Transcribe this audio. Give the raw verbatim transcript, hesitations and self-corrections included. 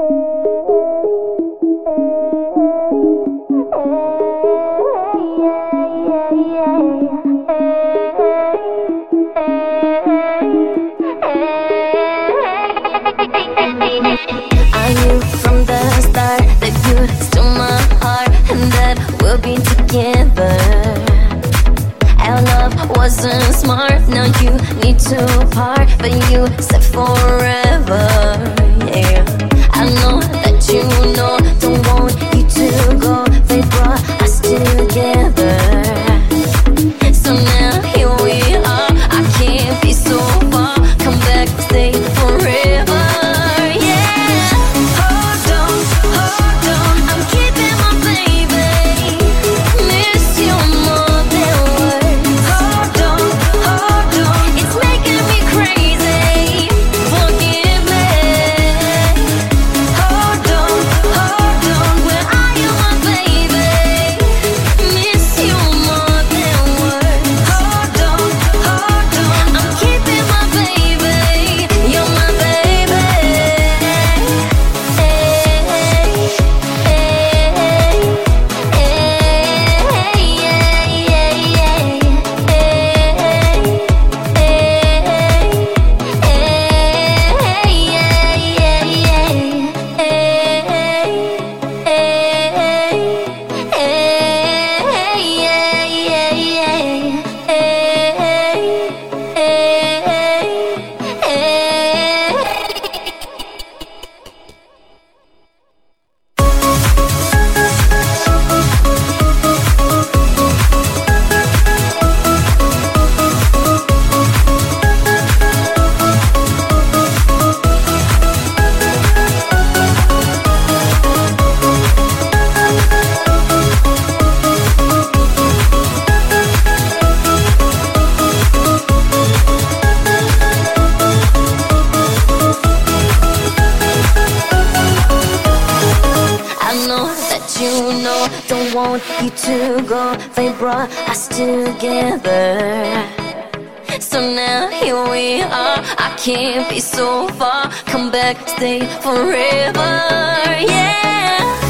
Wasn't smart, now you need to part, but you said forever, yeah. I know that you know, don't want you to go. They brought us together, so now here we are. I can't be so far, come back, stay forever, yeah. Hold on, hold on, I'm keeping my baby. Miss you more than words. Hold on, hold on, it's making me crazy. Forgive me. Hold on, hold on, where are you, my baby? Miss you more than words. Hold on, hold on, I'm keeping my baby. You're my baby. Hey, hey, I know that you know, don't want you to go. They brought us together, so now here we are. I can't be so far, come back, stay forever, yeah.